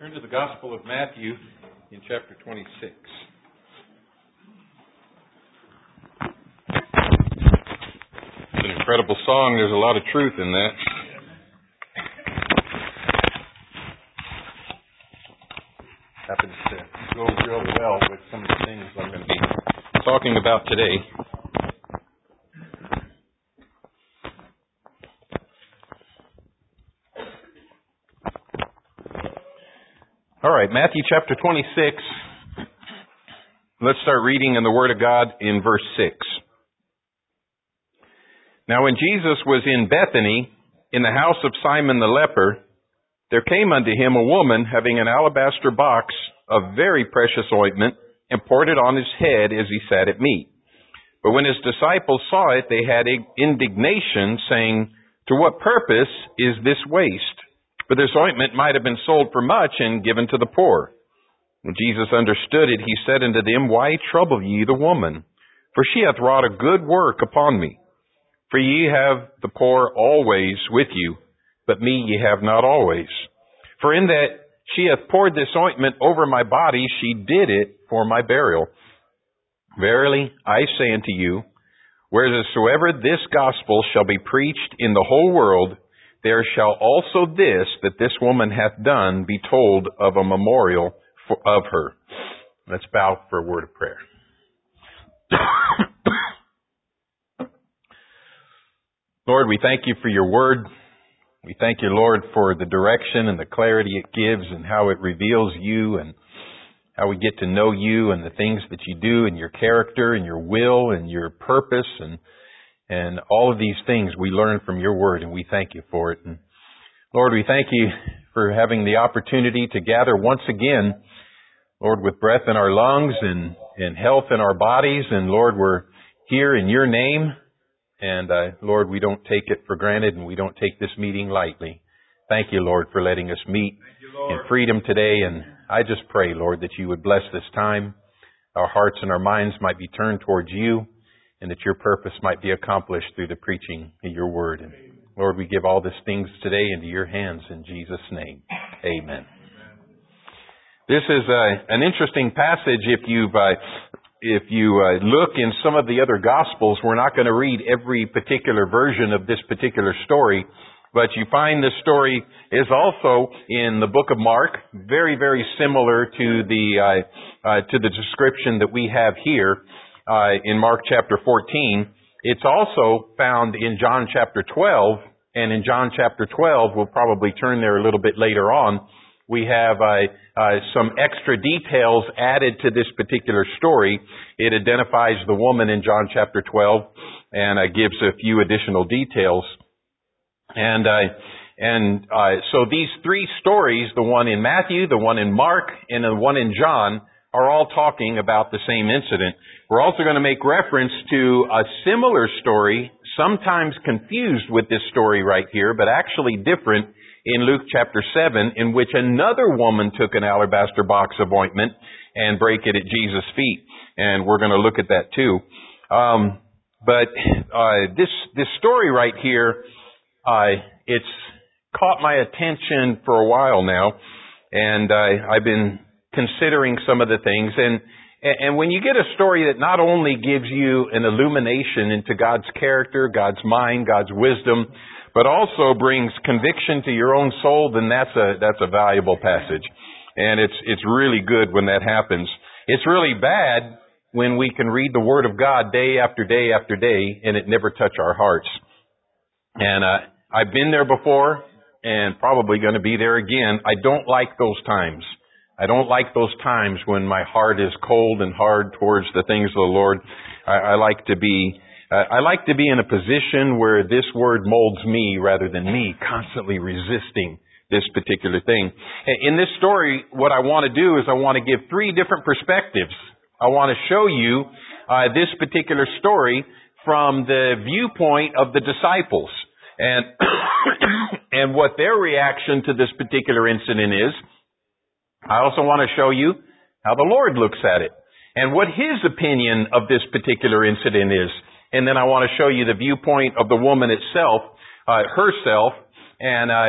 Turn to the Gospel of Matthew in chapter 26. It's an incredible song. There's a lot of truth in that. Happens to go real well with some of the things I'm going to be talking about today. All right, Matthew chapter 26. Let's start reading in the Word of God in verse 6. Now when Jesus was in Bethany, in the house of Simon the leper, there came unto him a woman having an alabaster box of very precious ointment, and poured it on his head as he sat at meat. But when his disciples saw it, they had indignation, saying, To what purpose is this waste? For this ointment might have been sold for much and given to the poor. When Jesus understood it, he said unto them, Why trouble ye the woman? For she hath wrought a good work upon me. For ye have the poor always with you, but me ye have not always. For in that she hath poured this ointment over my body, she did it for my burial. Verily, I say unto you, wheresoever this gospel shall be preached in the whole world, there shall also that this woman hath done be told of a memorial of her. Let's bow for a word of prayer. Lord, we thank you for your word. We thank you, Lord, for the direction and the clarity it gives and how it reveals you and how we get to know you and the things that you do and your character and your will and your purpose and all of these things we learn from your word, and we thank you for it. And Lord, we thank you for having the opportunity to gather once again, Lord, with breath in our lungs and health in our bodies. And Lord, we're here in your name. And Lord, we don't take it for granted, and we don't take this meeting lightly. Thank you, Lord, for letting us meet in freedom today. And I just pray, Lord, that you would bless this time. Our hearts and our minds might be turned towards you, and that your purpose might be accomplished through the preaching of your word. And Lord, we give all these things today into your hands in Jesus' name. Amen. This is an interesting passage. If you look in some of the other Gospels, we're not going to read every particular version of this particular story, but you find this story is also in the book of Mark, very, very similar to the description that we have here in Mark chapter 14. It's also found in John chapter 12, and in John chapter 12, we'll probably turn there a little bit later on. We have some extra details added to this particular story. It identifies the woman in John chapter 12 and gives a few additional details. So these three stories, the one in Matthew, the one in Mark, and the one in John, are all talking about the same incident. We're also going to make reference to a similar story, sometimes confused with this story right here, but actually different, in Luke chapter 7, in which another woman took an alabaster box of ointment and break it at Jesus' feet. And we're going to look at that too. This story right here, it's caught my attention for a while now, and I've been considering some of the things. And when you get a story that not only gives you an illumination into God's character, God's mind, God's wisdom, but also brings conviction to your own soul, then that's a valuable passage. And it's really good when that happens. It's really bad when we can read the Word of God day after day after day and it never touch our hearts. And I've been there before and probably going to be there again. I don't like those times. I don't like those times when my heart is cold and hard towards the things of the Lord. I like to be in a position where this word molds me rather than me constantly resisting this particular thing. In this story, what I want to do is I want to give three different perspectives. I want to show you this particular story from the viewpoint of the disciples and and what their reaction to this particular incident is. I also want to show you how the Lord looks at it and what His opinion of this particular incident is. And then I want to show you the viewpoint of the woman herself, and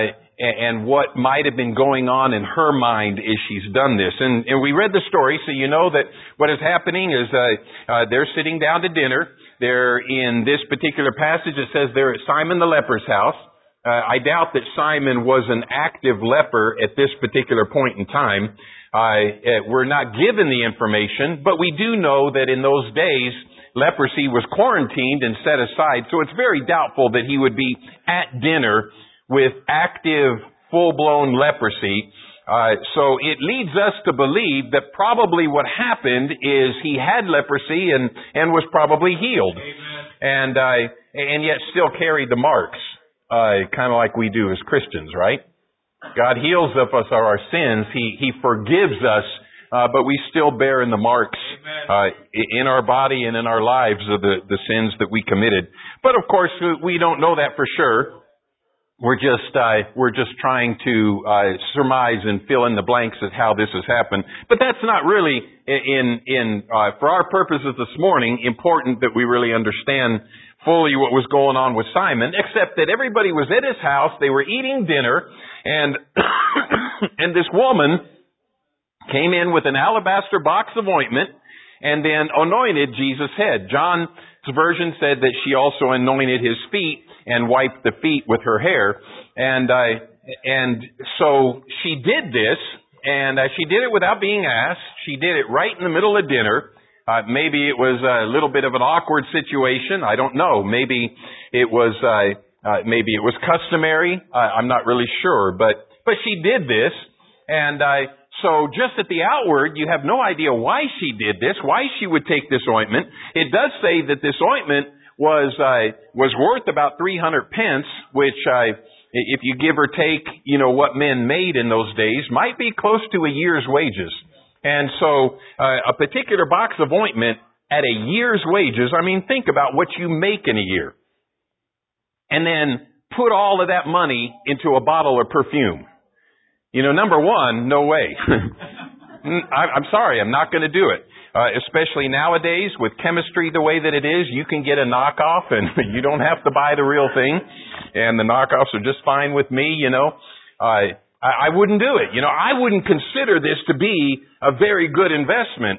and what might have been going on in her mind as she's done this. And we read the story, so you know that what is happening is they're sitting down to dinner. They're in this particular passage. It says they're at Simon the leper's house. I doubt that Simon was an active leper at this particular point in time. We're not given the information, but we do know that in those days, leprosy was quarantined and set aside, so it's very doubtful that he would be at dinner with active, full-blown leprosy. So it leads us to believe that probably what happened is he had leprosy and was probably healed. Amen. And yet still carried the marks, kind of like we do as Christians, right? God heals of us our sins. He forgives us, but we still bear in the marks in our body and in our lives of the sins that we committed. But of course, we don't know that for sure. We're just trying to surmise and fill in the blanks as how this has happened. But that's not really for our purposes this morning important that we really understand fully what was going on with Simon, except that everybody was at his house. They were eating dinner, and and this woman came in with an alabaster box of ointment and then anointed Jesus' head. John's version said that she also anointed his feet and wiped the feet with her hair. And so she did this, and she did it without being asked. She did it right in the middle of dinner. Maybe it was a little bit of an awkward situation. I don't know. Maybe it was customary. I'm not really sure, but she did this, and so just at the outward, you have no idea why she did this, why she would take this ointment. It does say that this ointment was worth about 300 pence, which if you give or take, what men made in those days, might be close to a year's wages. And so a particular box of ointment at a year's wages, think about what you make in a year. And then put all of that money into a bottle of perfume. Number one, no way. I'm sorry, I'm not going to do it. Especially nowadays with chemistry the way that it is, you can get a knockoff and you don't have to buy the real thing. And the knockoffs are just fine with me, I wouldn't do it. I wouldn't consider this to be a very good investment.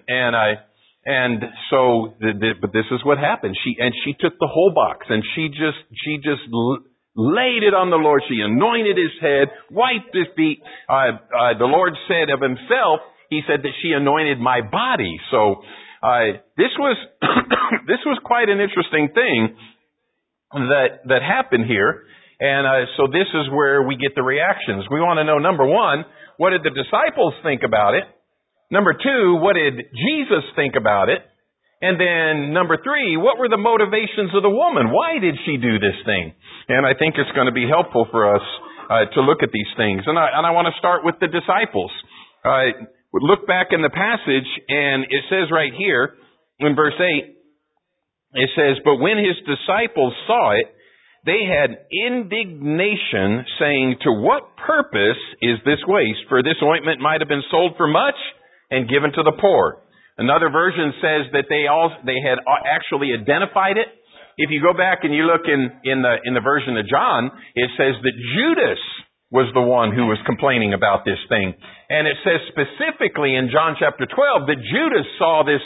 But this is what happened. She took the whole box and she just laid it on the Lord. She anointed his head, wiped his feet. The Lord said of himself, he said that she anointed my body. So this was this was quite an interesting thing that happened here. And so this is where we get the reactions. We want to know, number one, what did the disciples think about it? Number two, what did Jesus think about it? And then number three, what were the motivations of the woman? Why did she do this thing? And I think it's going to be helpful for us to look at these things. And I want to start with the disciples. Look back in the passage, and it says right here in verse 8, it says, "But when his disciples saw it, they had indignation, saying, 'To what purpose is this waste? For this ointment might have been sold for much and given to the poor.'" Another version says that they had actually identified it. If you go back and you look in the version of John, it says that Judas was the one who was complaining about this thing. And it says specifically in John chapter 12 that Judas saw this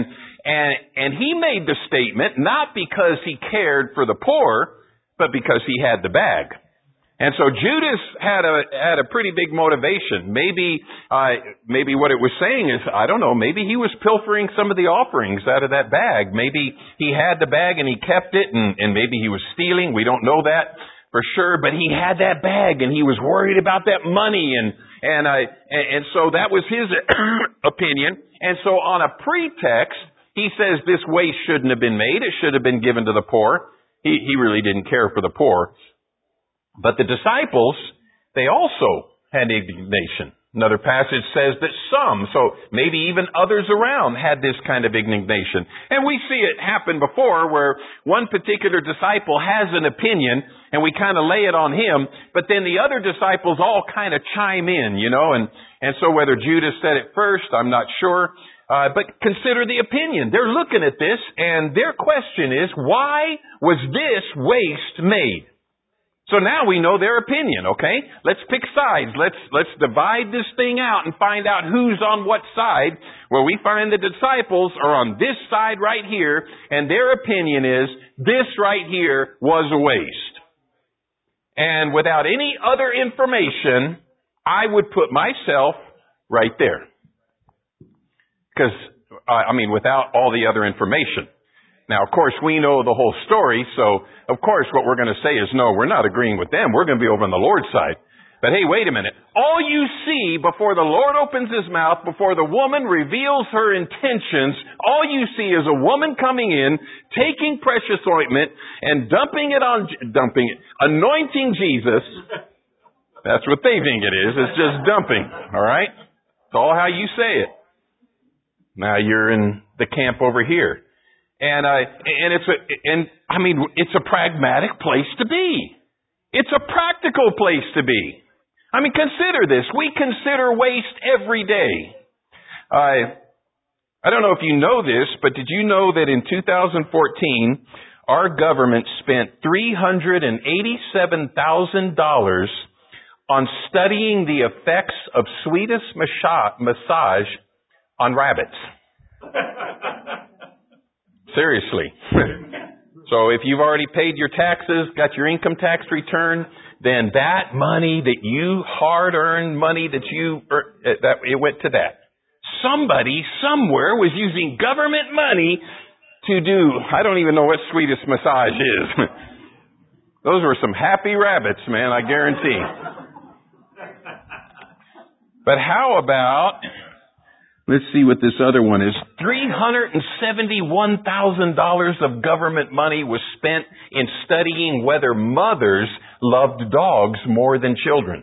and he made the statement not because he cared for the poor, but because he had the bag. And so Judas had a pretty big motivation. Maybe what it was saying is, I don't know, maybe he was pilfering some of the offerings out of that bag. Maybe he had the bag and he kept it, and maybe he was stealing. We don't know that for sure, but he had that bag and he was worried about that money, and so that was his opinion. And so on a pretext, he says this waste shouldn't have been made. It should have been given to the poor. He really didn't care for the poor. But the disciples, they also had indignation. Another passage says that some, so maybe even others around, had this kind of indignation. And we see it happen before where one particular disciple has an opinion and we kind of lay it on him, but then the other disciples all kind of chime in, and so whether Judas said it first, I'm not sure. But consider the opinion. They're looking at this, and their question is, why was this waste made? So now we know their opinion, okay? Let's pick sides. Let's divide this thing out and find out who's on what side. Well, we find the disciples are on this side right here, and their opinion is this right here was a waste. And without any other information, I would put myself right there. Because, without all the other information. Now, of course, we know the whole story, so, of course, what we're going to say is, no, we're not agreeing with them. We're going to be over on the Lord's side. But hey, wait a minute. All you see before the Lord opens His mouth, before the woman reveals her intentions, all you see is a woman coming in, taking precious ointment, and anointing Jesus. That's what they think it is. It's just dumping. All right? It's all how you say it. Now you're in the camp over here. It's a pragmatic place to be. It's a practical place to be. Consider this. We consider waste every day. I don't know if you know this, but did you know that in 2014, our government spent $387,000 on studying the effects of Swedish massage on rabbits? Seriously. So if you've already paid your taxes, got your income tax return, then that money that you hard-earned money that it went to that. Somebody somewhere was using government money to do, I don't even know what Swedish massage is. Those were some happy rabbits, man, I guarantee. But how about, let's see what this other one is. $371,000 of government money was spent in studying whether mothers loved dogs more than children.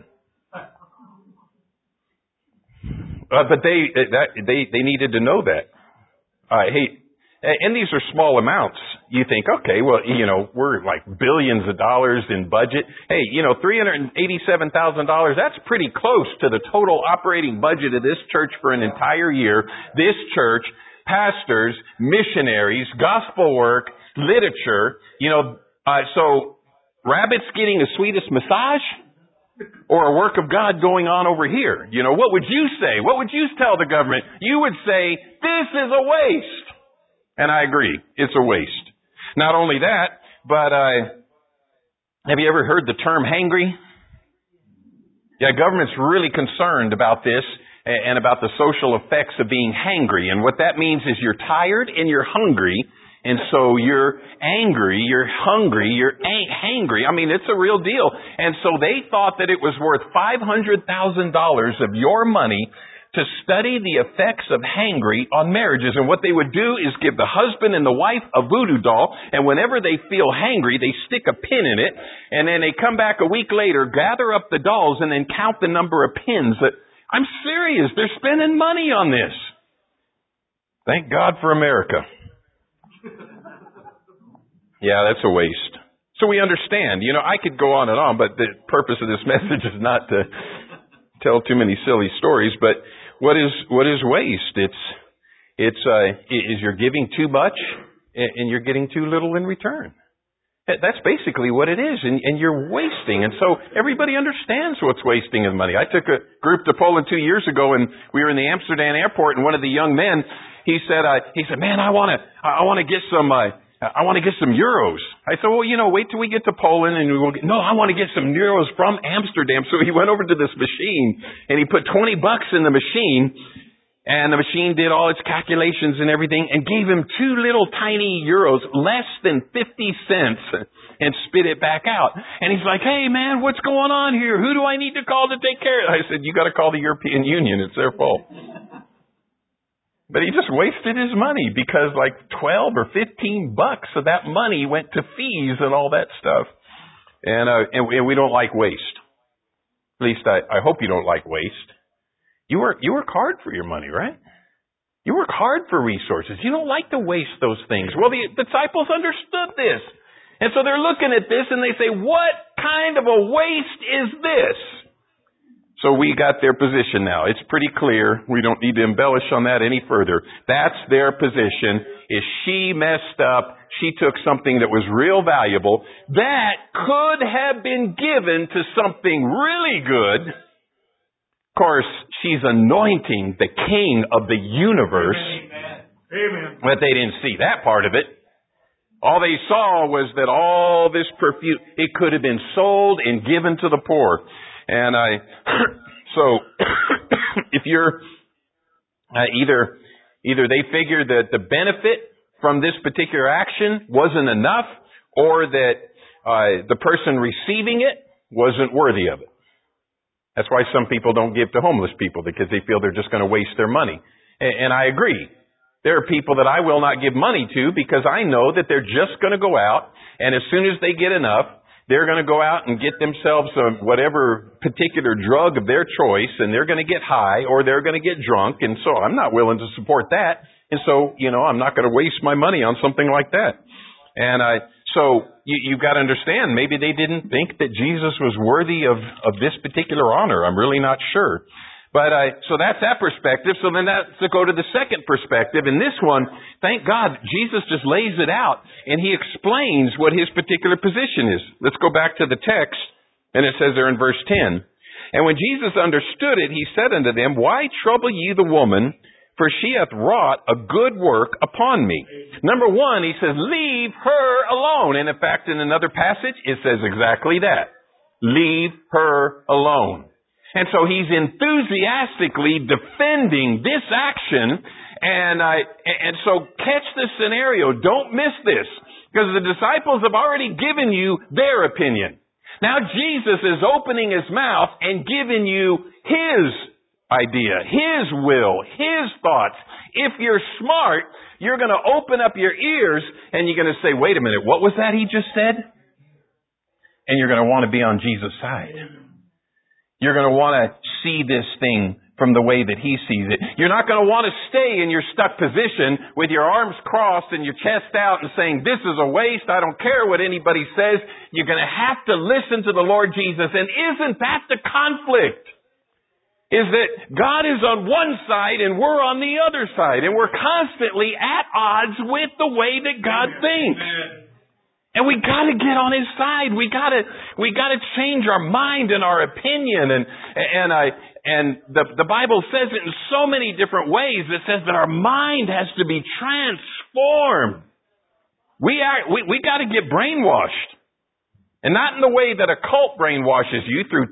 But they needed to know that. And these are small amounts. You think, okay, well, we're like billions of dollars in budget. Hey, $387,000, that's pretty close to the total operating budget of this church for an entire year. This church, pastors, missionaries, gospel work, literature, so rabbits getting a Swedish massage or a work of God going on over here? What would you say? What would you tell the government? You would say, this is a waste. And I agree. It's a waste. Not only that, but have you ever heard the term hangry? Yeah, government's really concerned about this and about the social effects of being hangry. And what that means is you're tired and you're hungry. And so you're angry, you're hungry, you're hangry. It's a real deal. And so they thought that it was worth $500,000 of your money to study the effects of hangry on marriages. And what they would do is give the husband and the wife a voodoo doll, and whenever they feel hangry, they stick a pin in it, and then they come back a week later, gather up the dolls, and then count the number of pins. I'm serious. They're spending money on this. Thank God for America. Yeah, that's a waste. So we understand. I could go on and on, but the purpose of this message is not to tell too many silly stories, but what is waste? It's you're giving too much and you're getting too little in return. That's basically what it is, and you're wasting. And so everybody understands what's wasting of money. I took a group to Poland 2 years ago, and we were in the Amsterdam airport, and one of the young men, he said, man, I want to get some euros. I said, well, wait till we get to Poland and no, I want to get some euros from Amsterdam. So he went over to this machine and he put $20 in the machine, and the machine did all its calculations and everything and gave him 2 little tiny euros, less than 50 cents, and spit it back out. And he's like, hey man, what's going on here? Who do I need to call to take care of it? I said, you got to call the European Union. It's their fault. But he just wasted his money because like $12 or $15 of that money went to fees and all that stuff. And we don't like waste. At least I hope you don't like waste. You work hard for your money, right? You work hard for resources. You don't like to waste those things. Well, the disciples understood this. And so they're looking at this and they say, what kind of a waste is this? So we got their position now. It's pretty clear. We don't need to embellish on that any further. That's their position. Is she messed up? She took something that was real valuable that could have been given to something really good. Of course, she's anointing the king of the universe. Amen. But they didn't see that part of it. All they saw was that all this perfume, it could have been sold and given to the poor. And so if you're, either they figured that the benefit from this particular action wasn't enough, or that the person receiving it wasn't worthy of it. That's why some people don't give to homeless people, because they feel they're just going to waste their money. And I agree. There are people that I will not give money to because I know that they're just going to go out, and as soon as they get enough, they're going to go out and get themselves whatever particular drug of their choice, and they're going to get high or they're going to get drunk. And so I'm not willing to support that. And so, I'm not going to waste my money on something like that. And so you've got to understand, maybe they didn't think that Jesus was worthy of this particular honor. I'm really not sure. But so that's that perspective. So then that's to go to the second perspective. In this one, thank God, Jesus just lays it out and he explains what his particular position is. Let's go back to the text, and it says there in verse 10, "And when Jesus understood it, he said unto them, Why trouble ye the woman? For she hath wrought a good work upon me." Number one, he says, leave her alone. And in fact, in another passage, it says exactly that. Leave her alone. And so he's enthusiastically defending this action. And so catch this scenario. Don't miss this, because the disciples have already given you their opinion. Now Jesus is opening his mouth and giving you his idea, his will, his thoughts. If you're smart, you're going to open up your ears and you're going to say, wait a minute, what was that he just said? And you're going to want to be on Jesus' side. You're going to want to see this thing from the way that he sees it. You're not going to want to stay in your stuck position with your arms crossed and your chest out and saying, this is a waste, I don't care what anybody says. You're going to have to listen to the Lord Jesus. And isn't that the conflict? Is that God is on one side and we're on the other side. And we're constantly at odds with the way that God thinks. And we got to get on his side. We got to change our mind and our opinion. And the Bible says it in so many different ways. It says that our mind has to be transformed. We got to get brainwashed, and not in the way that a cult brainwashes you through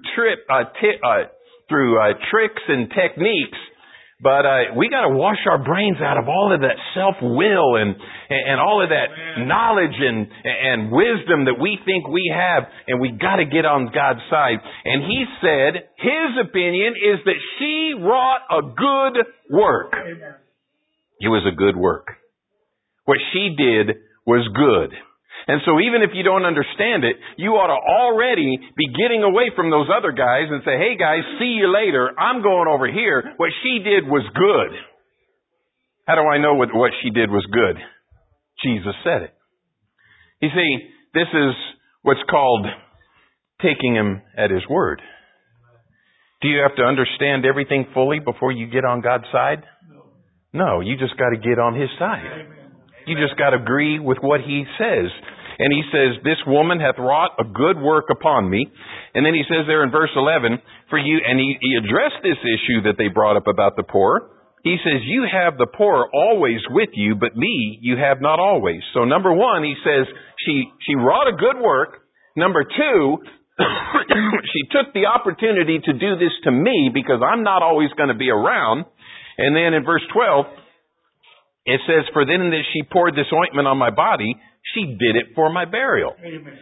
tricks and techniques. But we got to wash our brains out of all of that self-will and all of that knowledge and wisdom that we think we have, and we got to get on God's side. And he said his opinion is that she wrought a good work. Amen. It was a good work. What she did was good. And so even if you don't understand it, you ought to already be getting away from those other guys and say, hey guys, see you later. I'm going over here. What she did was good. How do I know what she did was good? Jesus said it. You see, this is what's called taking him at his word. Do you have to understand everything fully before you get on God's side? No, you just got to get on his side. You just got to agree with what he says. And he says, this woman hath wrought a good work upon me. And then he says there in verse 11, for you, and he addressed this issue that they brought up about the poor. He says, you have the poor always with you, but me you have not always. So number one, he says, she wrought a good work. Number two, she took the opportunity to do this to me because I'm not always going to be around. And then in verse 12, it says, for then that she poured this ointment on my body, she did it for my burial. Amen.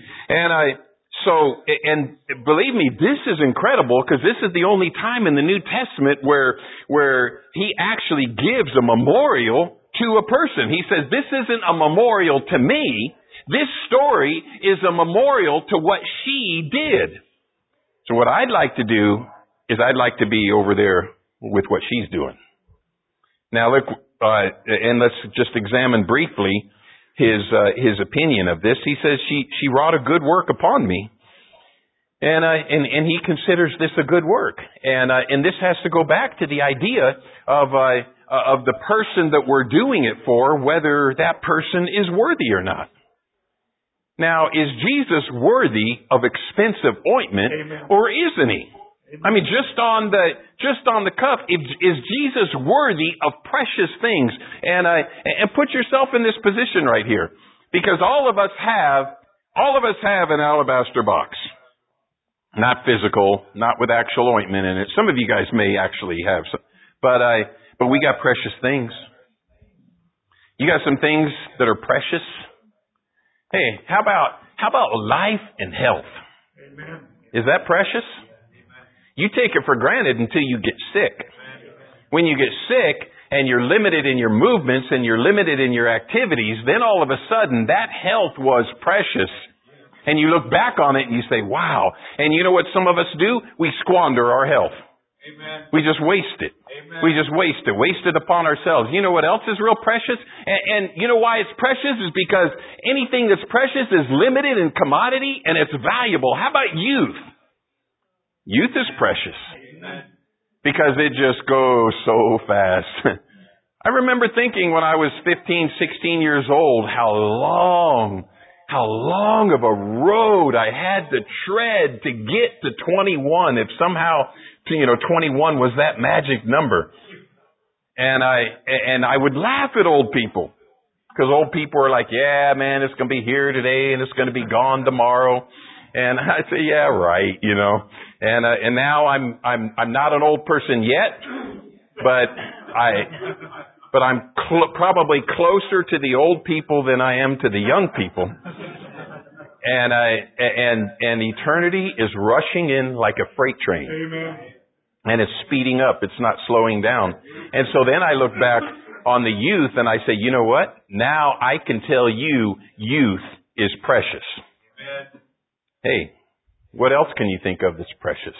And believe me, this is incredible, because this is the only time in the New Testament where he actually gives a memorial to a person. He says, this isn't a memorial to me. This story is a memorial to what she did. So what I'd like to do is I'd like to be over there with what she's doing. Now look, and let's just examine briefly his opinion of this. He says she wrought a good work upon me. And he considers this a good work. And this has to go back to the idea of the person that we're doing it for, whether that person is worthy or not. Now, is Jesus worthy of expensive ointment, Amen, or isn't he? Amen. I mean, just on the cuff, is Jesus worthy of precious things? And put yourself in this position right here, because all of us have an alabaster box, not physical, not with actual ointment in it. Some of you guys may actually have, but we got precious things. You got some things that are precious. Hey, how about life and health? Amen. Is that precious? Amen. You take it for granted until you get sick. Amen. When you get sick and you're limited in your movements and you're limited in your activities, then all of a sudden that health was precious. And you look back on it and you say, wow. And you know what some of us do? We squander our health. Amen. We just waste it. Amen. We just waste it upon ourselves. You know what else is real precious? And you know why it's precious? Is because anything that's precious is limited in commodity and it's valuable. How about youth? Youth is precious. Amen. Because it just goes so fast. I remember thinking when I was 15, 16 years old, how long of a road I had to tread to get to 21, if somehow 21 was that magic number. And I would laugh at old people, because old people are like, yeah, man, it's going to be here today and it's going to be gone tomorrow. And I say, yeah, right, And now I'm not an old person yet, but I'm probably closer to the old people than I am to the young people. And eternity is rushing in like a freight train. Amen. And it's speeding up. It's not slowing down. And so then I look back on the youth and I say, you know what? Now I can tell you youth is precious. Amen. Hey, what else can you think of that's precious?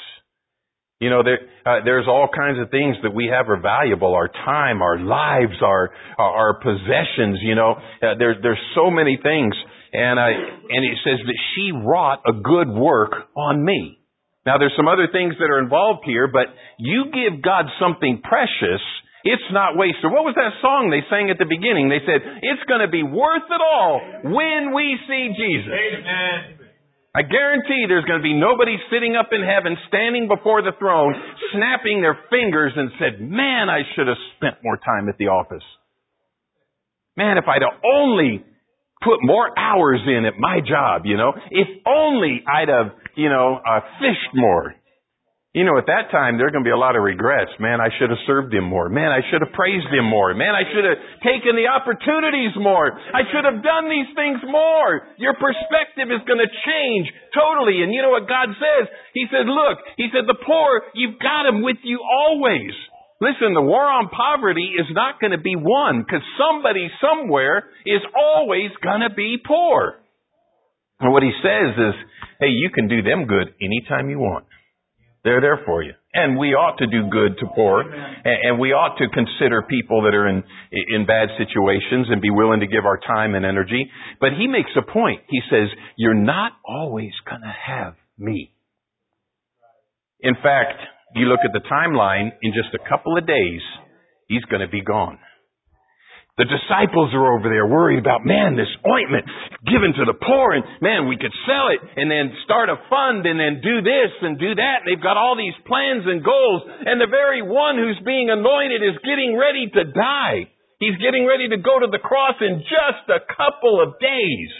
There's all kinds of things that we have are valuable. Our time, our lives, our possessions, there's so many things. And it says that she wrought a good work on me. Now there's some other things that are involved here, but you give God something precious, it's not wasted. What was that song they sang at the beginning? They said, it's going to be worth it all when we see Jesus. Amen. I guarantee there's going to be nobody sitting up in heaven, standing before the throne, snapping their fingers and said, man, I should have spent more time at the office. Man, if I'd have only put more hours in at my job, if only I'd have, fished more. At that time, there are going to be a lot of regrets. Man, I should have served him more. Man, I should have praised him more. Man, I should have taken the opportunities more. I should have done these things more. Your perspective is going to change totally. And you know what God says? He said, the poor, you've got them with you always. Listen, the war on poverty is not going to be won, because somebody somewhere is always going to be poor. And what he says is, hey, you can do them good anytime you want. They're there for you. And we ought to do good to poor. And we ought to consider people that are in bad situations and be willing to give our time and energy. But he makes a point. He says, you're not always going to have me. In fact, you look at the timeline, in just a couple of days, he's going to be gone. The disciples are over there worried about, man, this ointment given to the poor, and man, we could sell it and then start a fund and then do this and do that. They've got all these plans and goals, and the very one who's being anointed is getting ready to die. He's getting ready to go to the cross in just a couple of days.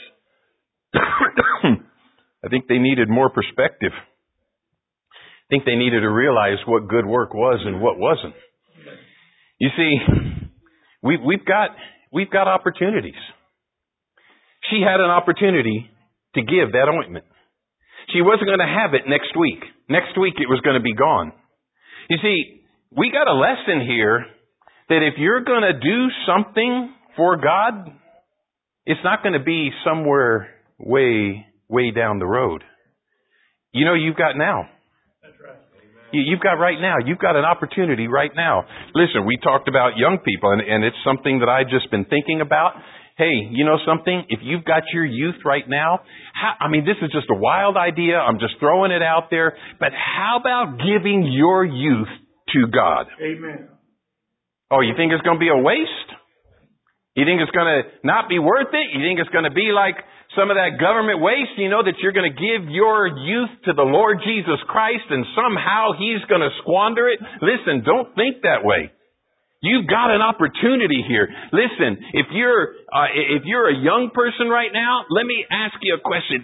I think they needed more perspective. I think they needed to realize what good work was and what wasn't. You see, we've got opportunities. She had an opportunity to give that ointment. She wasn't going to have it next week. Next week it was going to be gone. You see, we got a lesson here that if you're going to do something for God, it's not going to be somewhere way down the road. You've got now. You've got right now. You've got an opportunity right now. Listen, we talked about young people, and it's something that I've just been thinking about. Hey, you know something? If you've got your youth right now, this is just a wild idea. I'm just throwing it out there. But how about giving your youth to God? Amen. Oh, you think it's going to be a waste? You think it's going to not be worth it? You think it's going to be like some of that government waste, that you're going to give your youth to the Lord Jesus Christ and somehow He's going to squander it? Listen, don't think that way. You've got an opportunity here. Listen, if you're a young person right now, let me ask you a question.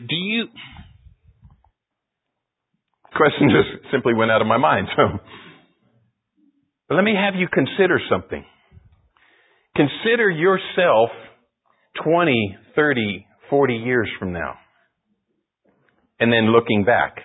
Question just simply went out of my mind. But let me have you consider something. Consider yourself 20, 30, 40 years from now. And then looking back.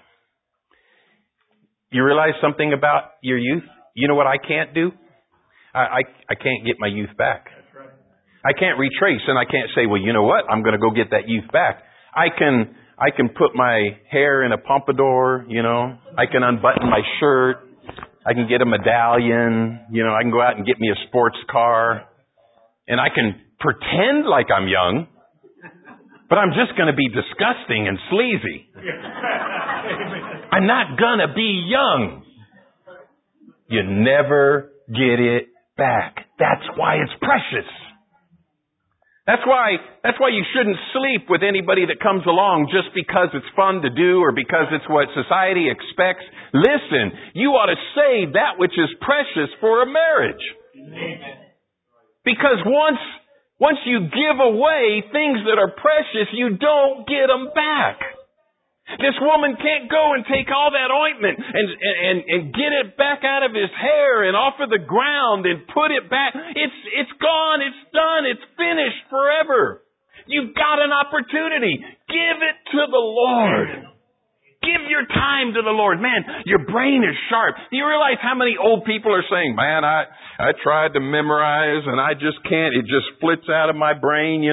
You realize something about your youth? You know what I can't do? I can't get my youth back. That's right. I can't retrace, and I can't say, well, you know what? I'm going to go get that youth back. I can put my hair in a pompadour, I can unbutton my shirt. I can get a medallion. I can go out and get me a sports car. And I can pretend like I'm young, but I'm just going to be disgusting and sleazy. I'm not going to be young. You never get it back. That's why it's precious. That's why you shouldn't sleep with anybody that comes along just because it's fun to do or because it's what society expects. Listen, you ought to save that which is precious for a marriage. Amen. Because once you give away things that are precious, you don't get them back. This woman can't go and take all that ointment and get it back out of his hair and off of the ground and put it back. It's gone. It's done. It's finished forever. You've got an opportunity. Give it to the Lord. Give your time to the Lord. Man, your brain is sharp. Do you realize how many old people are saying, man, I tried to memorize and I just can't. It just splits out of my brain,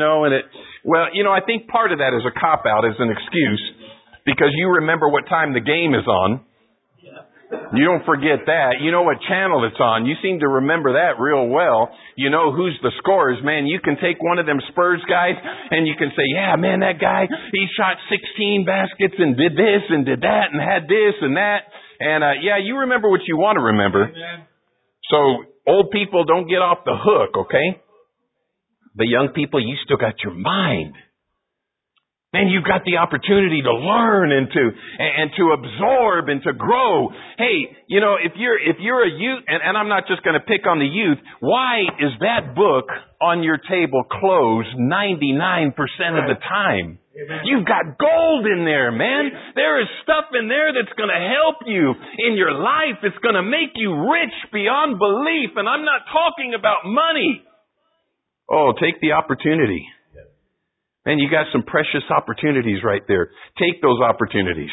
I think part of that is a cop-out, is an excuse. Because you remember what time the game is on. You don't forget that. You know what channel it's on. You seem to remember that real well. You know who's the scorers. Man, you can take one of them Spurs guys and you can say, yeah, man, that guy, he shot 16 baskets and did this and did that and had this and that. And you remember what you want to remember. Amen. So old people, don't get off the hook, okay? The young people, you still got your mind. Man, you've got the opportunity to learn and to absorb and to grow. Hey, if you're a youth, and I'm not just going to pick on the youth, why is that book on your table closed 99% of the time? Amen. You've got gold in there, man. There is stuff in there that's going to help you in your life. It's going to make you rich beyond belief. And I'm not talking about money. Oh, take the opportunity. And you got some precious opportunities right there. Take those opportunities.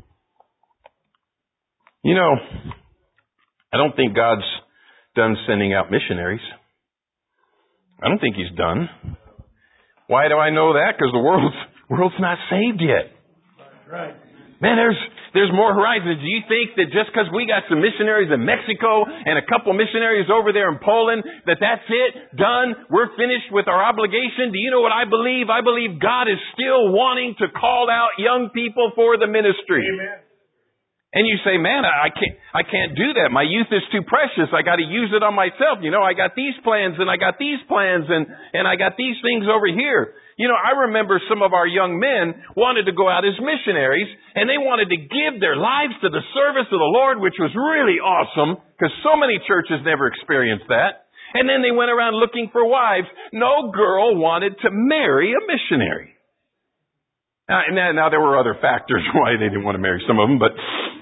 I don't think God's done sending out missionaries. I don't think He's done. Why do I know that? Because the world's not saved yet. Right. Man, there's more horizons. Do you think that just because we got some missionaries in Mexico and a couple missionaries over there in Poland, that's it? Done? We're finished with our obligation? Do you know what I believe? I believe God is still wanting to call out young people for the ministry. Amen. And you say, man, I can't do that. My youth is too precious. I got to use it on myself. I got these plans and I got these plans and I got these things over here. I remember some of our young men wanted to go out as missionaries and they wanted to give their lives to the service of the Lord, which was really awesome because so many churches never experienced that. And then they went around looking for wives. No girl wanted to marry a missionary. Now there were other factors why they didn't want to marry some of them, but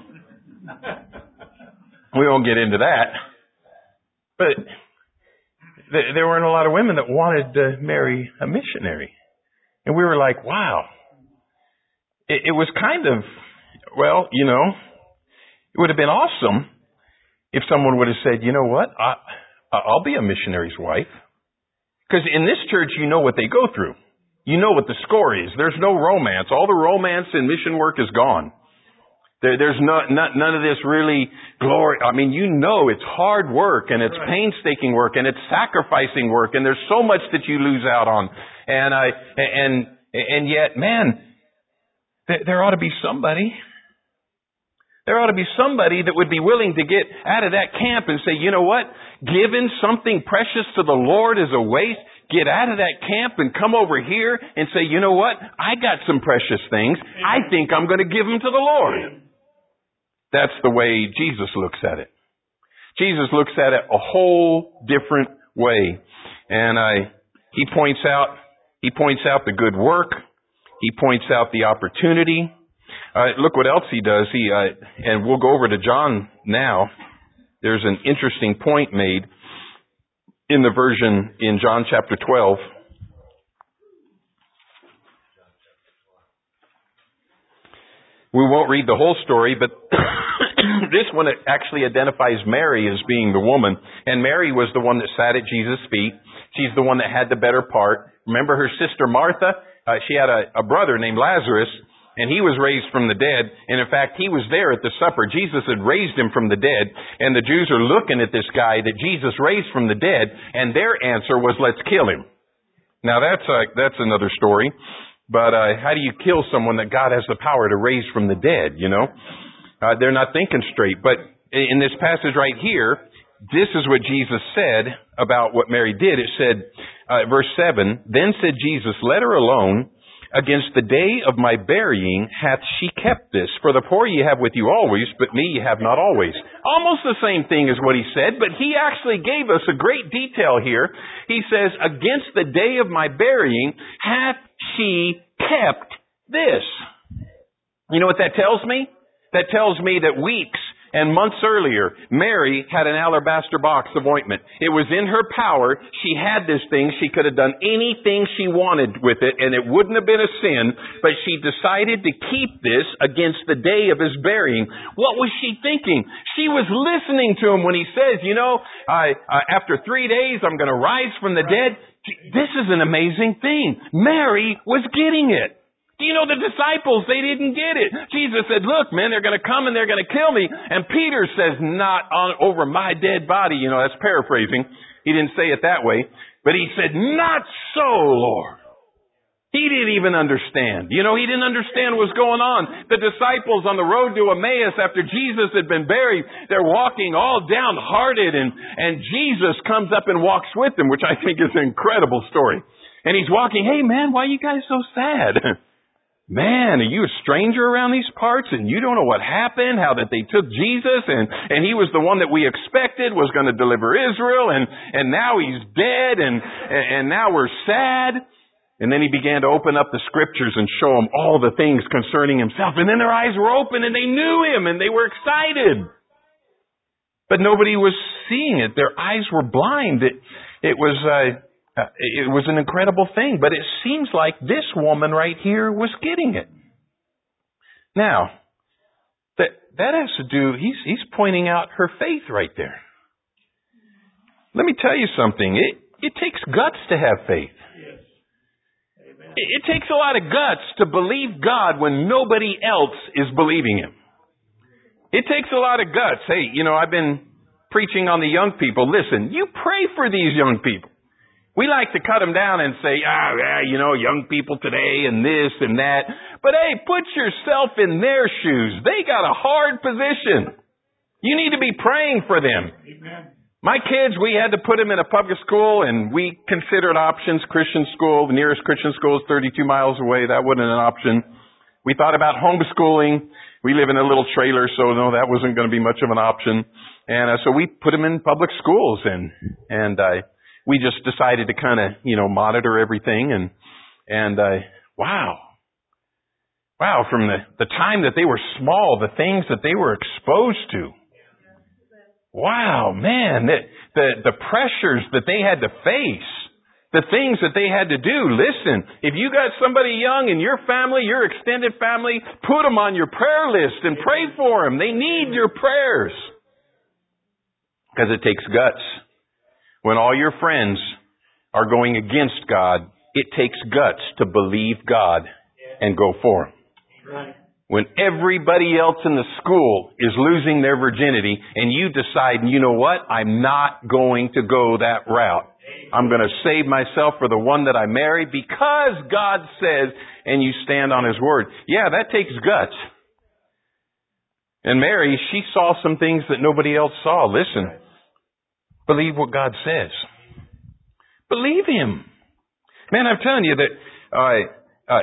we won't get into that. But there weren't a lot of women that wanted to marry a missionary. And we were like, wow. It was kind of, it would have been awesome if someone would have said, you know what, I'll be a missionary's wife. Because in this church, you know what they go through. You know what the score is. There's no romance. All the romance in mission work is gone. There's none of this really glory. It's hard work and it's painstaking work and it's sacrificing work and there's so much that you lose out on. And yet, man, there ought to be somebody. There ought to be somebody that would be willing to get out of that camp and say, you know what? Giving something precious to the Lord is a waste. Get out of that camp and come over here and say, you know what? I got some precious things. I think I'm going to give them to the Lord. That's the way Jesus looks at it. Jesus looks at it a whole different way. And he points out the good work. He points out the opportunity. Look what else he does. And we'll go over to John now. There's an interesting point made in the version in John chapter 12. We won't read the whole story, but this one actually identifies Mary as being the woman. And Mary was the one that sat at Jesus' feet. She's the one that had the better part. Remember her sister Martha? She had a brother named Lazarus, and he was raised from the dead. And in fact, he was there at the supper. Jesus had raised him from the dead. And the Jews are looking at this guy that Jesus raised from the dead, and their answer was, let's kill him. Now that's another story. But how do you kill someone that God has the power to raise from the dead, you know? They're not thinking straight. But in this passage right here, this is what Jesus said about what Mary did. It said, verse 7, then said Jesus, let her alone. Against the day of my burying hath she kept this. For the poor ye have with you always, but me ye have not always. Almost the same thing as what he said, but he actually gave us a great detail here. He says, against the day of my burying hath she kept this. You know what that tells me? That tells me that weeks and months earlier, Mary had an alabaster box of ointment. It was in her power. She had this thing. She could have done anything she wanted with it, and it wouldn't have been a sin, but she decided to keep this against the day of his burying. What was she thinking? She was listening to him when he says, you know, after 3 days, I'm going to rise from the dead. This is an amazing thing. Mary was getting it. You know, the disciples, they didn't get it. Jesus said, look, man, they're going to come and they're going to kill me. And Peter says, not over my dead body. You know, that's paraphrasing. He didn't say it that way. But he said, not so, Lord. He didn't even understand. You know, he didn't understand what was going on. The disciples on the road to Emmaus after Jesus had been buried, they're walking all downhearted, and Jesus comes up and walks with them, which I think is an incredible story. And he's walking, hey man, why are you guys so sad? Man, are you a stranger around these parts and you don't know what happened? How that they took Jesus and he was the one that we expected was going to deliver Israel and now he's dead and now we're sad. And then he began to open up the scriptures and show them all the things concerning himself. And then their eyes were open and they knew him and they were excited. But nobody was seeing it. Their eyes were blind. It was an incredible thing, but it seems like this woman right here was getting it. Now, that has to do, he's pointing out her faith right there. Let me tell you something. It takes guts to have faith. Yes. Amen. It takes a lot of guts to believe God when nobody else is believing Him. It takes a lot of guts. Hey, you know, I've been preaching on the young people. Listen, you pray for these young people. We like to cut them down and say, you know, young people today and this and that. But hey, put yourself in their shoes. They got a hard position. You need to be praying for them. Amen. My kids, we had to put them in a public school and we considered options. Christian school, the nearest Christian school is 32 miles away. That wasn't an option. We thought about homeschooling. We live in a little trailer, so no, that wasn't going to be much of an option. And so we put them in public schools and we just decided to kind of, you know, monitor everything and wow, from the time that they were small, the things that they were exposed to. Wow, man, the pressures that they had to face, the things that they had to do. Listen, if you got somebody young in your family, your extended family, put them on your prayer list and pray for them. They need your prayers because it takes guts. When all your friends are going against God, it takes guts to believe God and go for Him. Right. When everybody else in the school is losing their virginity and you decide, you know what, I'm not going to go that route. I'm going to save myself for the one that I marry because God says, and you stand on His word. Yeah, that takes guts. And Mary, she saw some things that nobody else saw. Listen, believe what God says. Believe Him. Man, I'm telling you that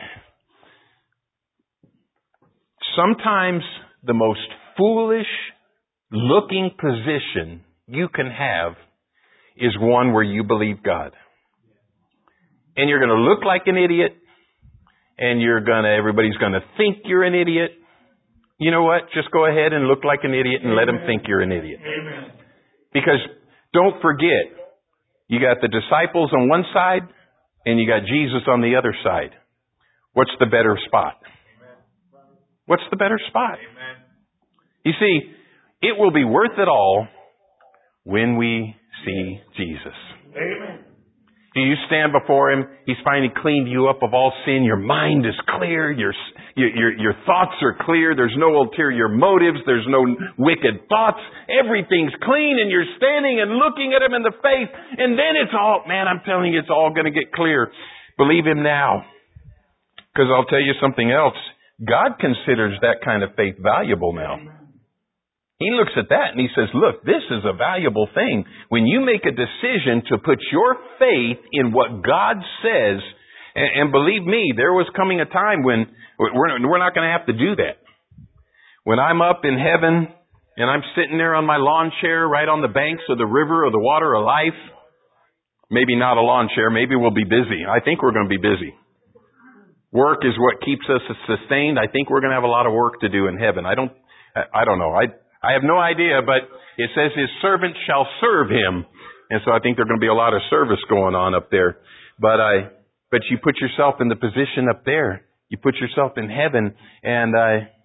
sometimes the most foolish looking position you can have is one where you believe God. And you're going to look like an idiot, and everybody's going to think you're an idiot. You know what? Just go ahead and look like an idiot and let them think you're an idiot. Amen. Because don't forget, you got the disciples on one side and you got Jesus on the other side. What's the better spot? What's the better spot? You see, it will be worth it all when we see Jesus. Amen. Do you stand before Him? He's finally cleaned you up of all sin. Your mind is clear. Your thoughts are clear. There's no ulterior motives. There's no wicked thoughts. Everything's clean, and you're standing and looking at Him in the face. And then it's all, man, I'm telling you, it's all going to get clear. Believe Him now. Because I'll tell you something else. God considers that kind of faith valuable now. He looks at that and He says, look, this is a valuable thing. When you make a decision to put your faith in what God says, and believe me, there was coming a time when we're not going to have to do that. When I'm up in heaven and I'm sitting there on my lawn chair right on the banks of the river or the water of life, maybe not a lawn chair, maybe we'll be busy. I think we're going to be busy. Work is what keeps us sustained. I think we're going to have a lot of work to do in heaven. I don't know. I have no idea, but it says His servant shall serve Him. And so I think there's going to be a lot of service going on up there. But you put yourself in the position up there. You put yourself in heaven, and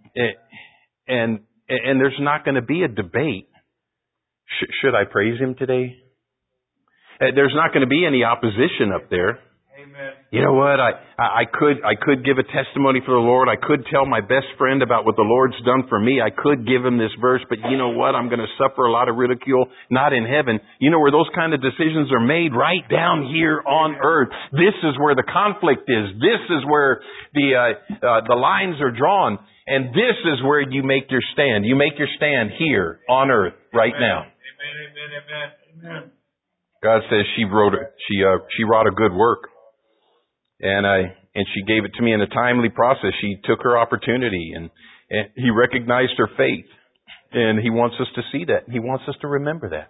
there's not going to be a debate. Should I praise Him today? There's not going to be any opposition up there. Amen. You know what? I could give a testimony for the Lord. I could tell my best friend about what the Lord's done for me. I could give him this verse, but you know what? I'm going to suffer a lot of ridicule. Not in heaven. You know where those kind of decisions are made? Right down here on earth. This is where the conflict is. This is where the lines are drawn. And this is where you make your stand. You make your stand here on earth right now. Amen. God says she wrought a good work. And she gave it to me in a timely process. She took her opportunity and He recognized her faith. And He wants us to see that. He wants us to remember that.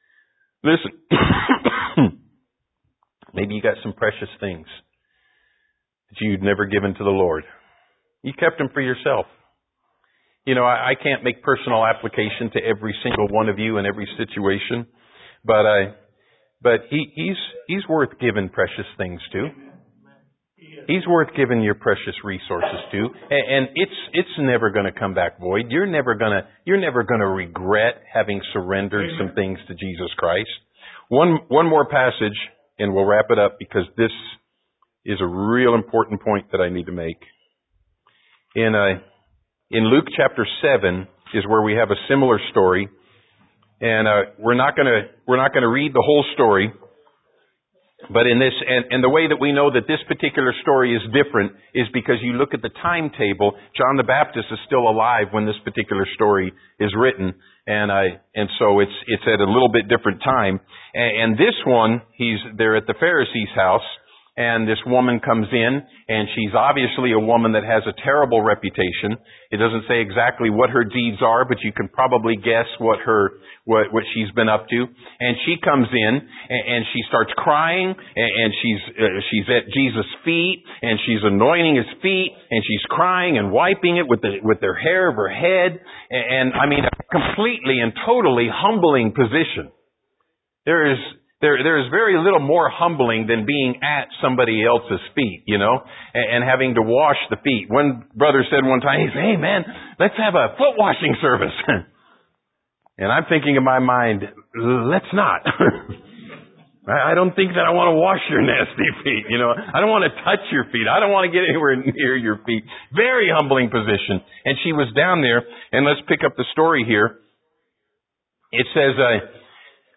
Listen, maybe you got some precious things that you'd never given to the Lord. You kept them for yourself. You know, I can't make personal application to every single one of you in every situation, but He's worth giving precious things to. He's worth giving your precious resources to, and it's never going to come back void. You're never going to regret having surrendered some things to Jesus Christ. One more passage, and we'll wrap it up because this is a real important point that I need to make. In Luke chapter 7 is where we have a similar story, and we're not going to read the whole story. But in this, and the way that we know that this particular story is different is because you look at the timetable. John the Baptist is still alive when this particular story is written, and so it's at a little bit different time. And this one, they're at the Pharisee's house, and this woman comes in, and she's obviously a woman that has a terrible reputation. It doesn't say exactly what her deeds are, but you can probably guess what she's been up to. And she comes in, and she starts crying, and she's at Jesus' feet, and she's anointing His feet, and she's crying and wiping it with the hair of her head. And I mean, a completely and totally humbling position. There is very little more humbling than being at somebody else's feet, you know, and having to wash the feet. One brother said one time, he said, "Hey man, let's have a foot washing service." And I'm thinking in my mind, let's not. I don't think that I want to wash your nasty feet, you know. I don't want to touch your feet. I don't want to get anywhere near your feet. Very humbling position. And she was down there, and let's pick up the story here. It says,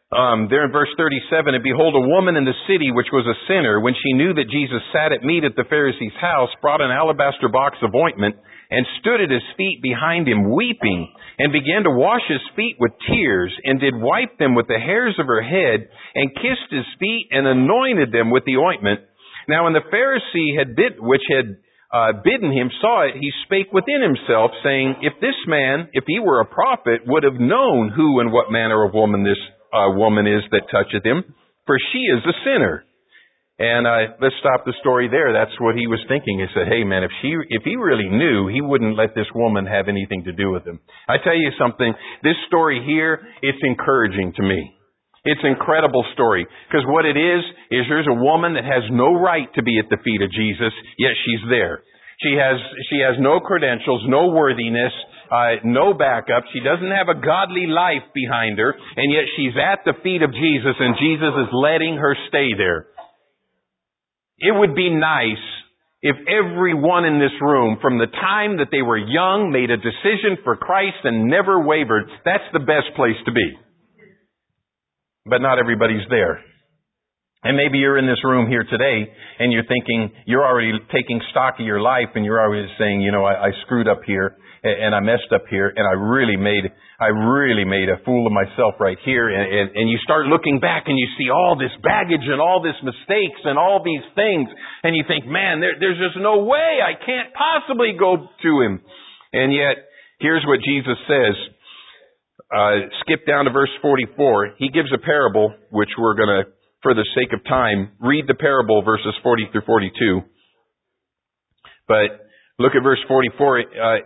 There in verse 37, and behold, a woman in the city, which was a sinner, when she knew that Jesus sat at meat at the Pharisee's house, brought an alabaster box of ointment, and stood at his feet behind him, weeping, and began to wash his feet with tears, and did wipe them with the hairs of her head, and kissed his feet, and anointed them with the ointment. Now when the Pharisee which had bidden him saw it, he spake within himself, saying, if this man, if he were a prophet, would have known who and what manner of woman this woman is that toucheth him, for she is a sinner. And let's stop the story there. That's what he was thinking. He said, hey man, if he really knew, he wouldn't let this woman have anything to do with him. I tell you something, this story here, it's encouraging to me. It's an incredible story. Because what it is here's a woman that has no right to be at the feet of Jesus, yet she's there. She has no credentials, no worthiness, no backup. She doesn't have a godly life behind her, and yet she's at the feet of Jesus, and Jesus is letting her stay there. It would be nice if everyone in this room, from the time that they were young, made a decision for Christ and never wavered. That's the best place to be. But not everybody's there. And maybe you're in this room here today and you're thinking, you're already taking stock of your life and you're already saying, I screwed up here and I messed up here and I really made a fool of myself right here. And you start looking back and you see all this baggage and all this mistakes and all these things. And you think, man, there's just no way I can't possibly go to him. And yet, here's what Jesus says. Skip down to verse 44. He gives a parable, which we're going to, for the sake of time, read the parable, verses 40 through 42. But look at verse 44,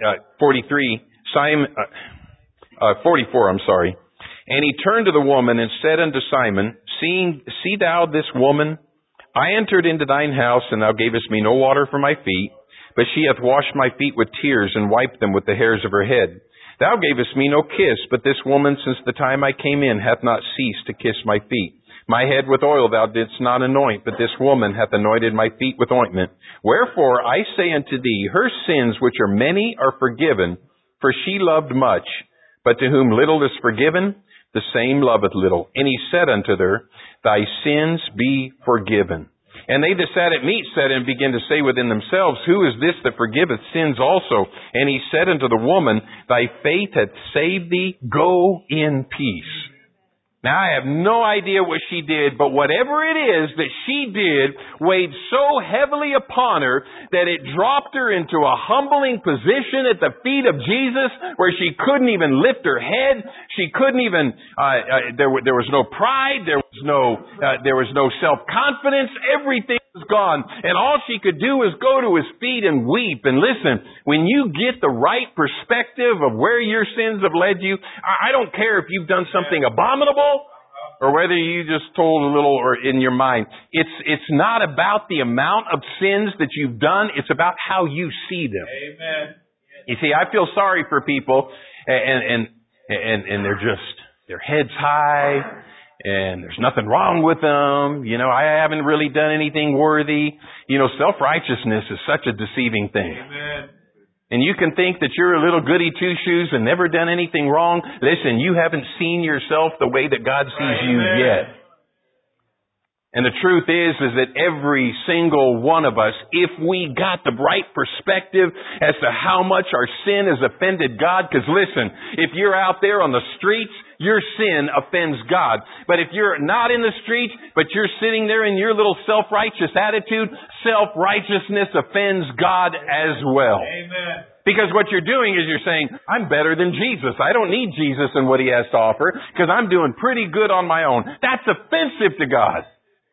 44, I'm sorry. And he turned to the woman and said unto Simon, See thou this woman? I entered into thine house, and thou gavest me no water for my feet, but she hath washed my feet with tears, and wiped them with the hairs of her head. Thou gavest me no kiss, but this woman since the time I came in hath not ceased to kiss my feet. My head with oil thou didst not anoint, but this woman hath anointed my feet with ointment. Wherefore I say unto thee, her sins which are many are forgiven, for she loved much. But to whom little is forgiven, the same loveth little. And he said unto her, Thy sins be forgiven. And they that sat at meat sat and began to say within themselves, Who is this that forgiveth sins also? And he said unto the woman, Thy faith hath saved thee, go in peace. Now, I have no idea what she did, but whatever it is that she did weighed so heavily upon her that it dropped her into a humbling position at the feet of Jesus where she couldn't even lift her head. She couldn't even, there was no pride. There was no self-confidence. Everything was gone. And all she could do was go to his feet and weep. And listen, when you get the right perspective of where your sins have led you, I don't care if you've done something abominable or whether you just told a little or in your mind. It's not about the amount of sins that you've done. It's about how you see them. Amen. You see, I feel sorry for people and they're just, their heads high and there's nothing wrong with them. I haven't really done anything worthy. Self-righteousness is such a deceiving thing. Amen. And you can think that you're a little goody two-shoes and never done anything wrong. Listen, you haven't seen yourself the way that God sees you yet. And the truth is that every single one of us, if we got the right perspective as to how much our sin has offended God, because listen, if you're out there on the streets, your sin offends God. But if you're not in the streets, but you're sitting there in your little self-righteous attitude, self-righteousness offends God as well. Amen. Because what you're doing is you're saying, I'm better than Jesus. I don't need Jesus and what he has to offer because I'm doing pretty good on my own. That's offensive to God.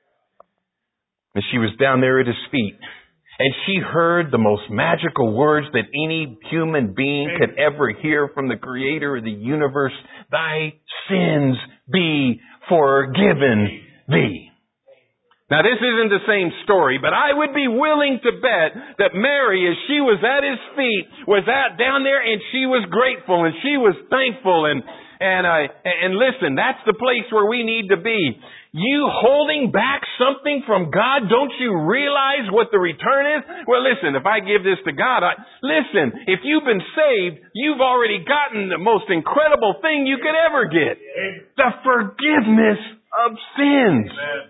And she was down there at his feet. And she heard the most magical words that any human being could ever hear from the Creator of the universe. Thy sins be forgiven thee. Now this isn't the same story, but I would be willing to bet that Mary, as she was at his feet, was down there and she was grateful and she was thankful and listen, that's the place where we need to be. You holding back something from God? Don't you realize what the return is? Well, listen, if I give this to God, listen, if you've been saved, you've already gotten the most incredible thing you could ever get. The forgiveness of sins. Amen.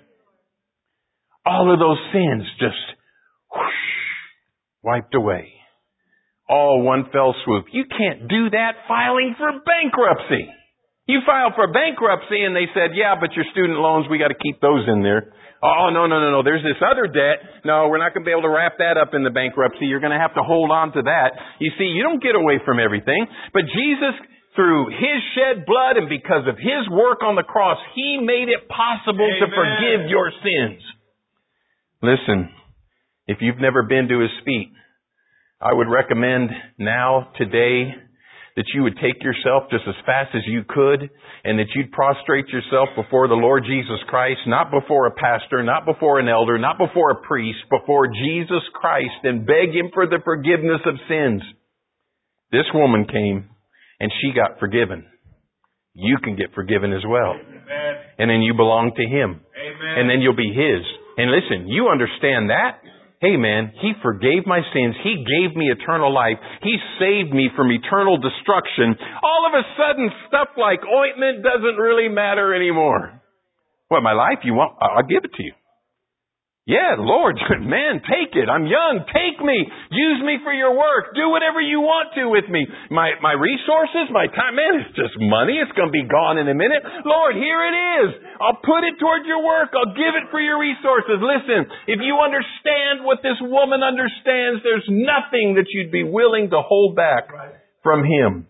All of those sins just whoosh, wiped away. All one fell swoop. You can't do that filing for bankruptcy. You filed for bankruptcy and they said, yeah, but your student loans, we got to keep those in there. Oh, no. There's this other debt. No, we're not going to be able to wrap that up in the bankruptcy. You're going to have to hold on to that. You see, you don't get away from everything. But Jesus, through His shed blood and because of His work on the cross, He made it possible to forgive your sins. Listen, if you've never been to His feet, I would recommend now, today, that you would take yourself just as fast as you could and that you'd prostrate yourself before the Lord Jesus Christ, not before a pastor, not before an elder, not before a priest, before Jesus Christ and beg Him for the forgiveness of sins. This woman came and she got forgiven. You can get forgiven as well. Amen. And then you belong to Him. Amen. And then you'll be His. And listen, you understand that? Hey man, He forgave my sins. He gave me eternal life. He saved me from eternal destruction. All of a sudden, stuff like ointment doesn't really matter anymore. What, my life? You want? I'll give it to you. Yeah, Lord, man, take it. I'm young. Take me. Use me for your work. Do whatever you want to with me. My resources, my time, man, it's just money. It's going to be gone in a minute. Lord, here it is. I'll put it toward your work. I'll give it for your resources. Listen, if you understand what this woman understands, there's nothing that you'd be willing to hold back from Him.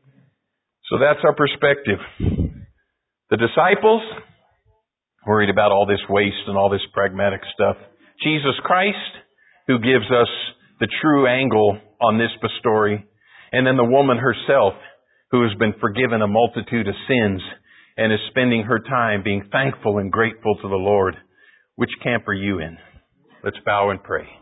So that's our perspective. The disciples, worried about all this waste and all this pragmatic stuff. Jesus Christ, who gives us the true angle on this story. And then the woman herself, who has been forgiven a multitude of sins and is spending her time being thankful and grateful to the Lord. Which camp are you in? Let's bow and pray.